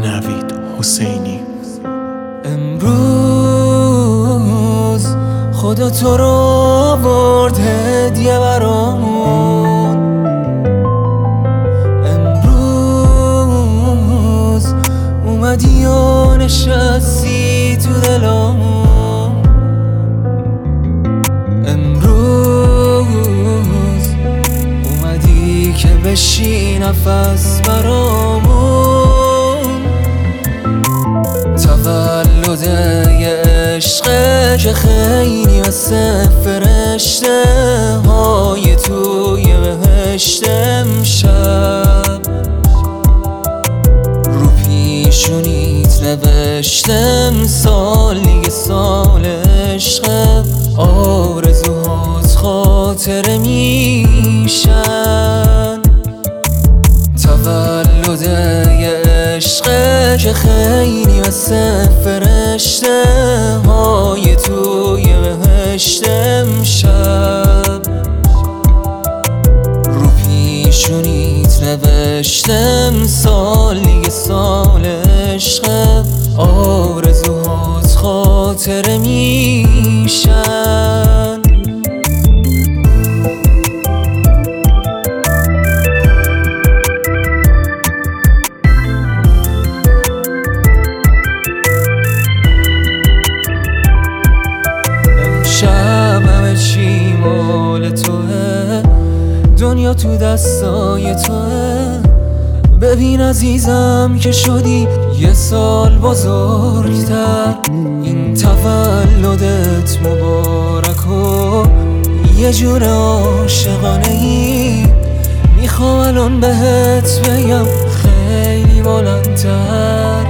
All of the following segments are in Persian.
نوید حسینی. امروز خدا تو رو آورد هدیه برامون. امروز اومدی و نشستی تو دلامون. امروز اومدی که بشی نفس برامون. تولد یه عشقه که خیلی مثل فرشته های توی بهشت امشب. رو پیشونیت نوشتم سال دیگه سال عشقه، آرزوهات خاطره میشن. تولد یه عشقه که خیلی مثل فرشته های توی بهشت امشب. رو پیشونیت نوشتم سال دیگه سال عشقه، آرزوهات خاطره میشن. شب همه چی مال توه، دنیا تو دستای توه. ببین عزیزم که شدی یه سال بزرگتر. این تولدت مبارک و یه جور عاشقانه ای. میخوام الان بهت بگم خیلی بلندتر.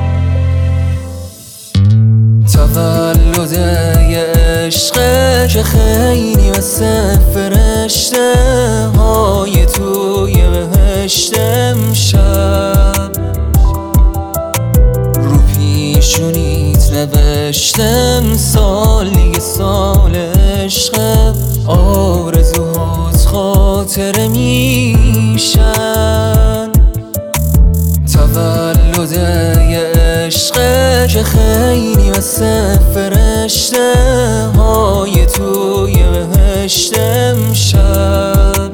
تولد یه عشقه که خیلی مثل فرشته های توی بهشت امشب. رو پیشونیت نوشتم سال دیگه سال عشقه، آرزوهات خاطره میشن. تولد یه عشقه که خیلی مثل فرشته های توی بهشت امشب.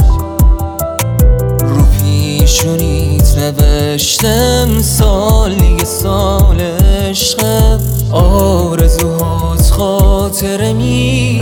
رو پیشونیت نوشتم سال دیگه سال عشقه، آرزوهات خاطره میشن.